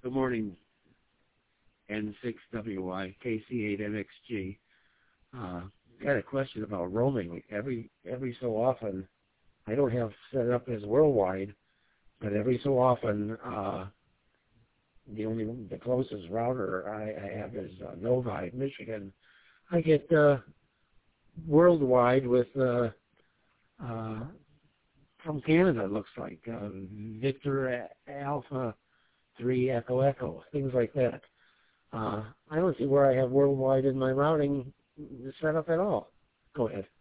Good morning, N6WY, KC8MXG. Got a question about roaming. Every so often, I don't have set up as worldwide, but every so often, the closest router I have is Novi, Michigan. I get worldwide with from Canada, it looks like Victor Alpha 3 Echo Echo, things like that. I don't see where I have worldwide in my routing set up at all. Go ahead.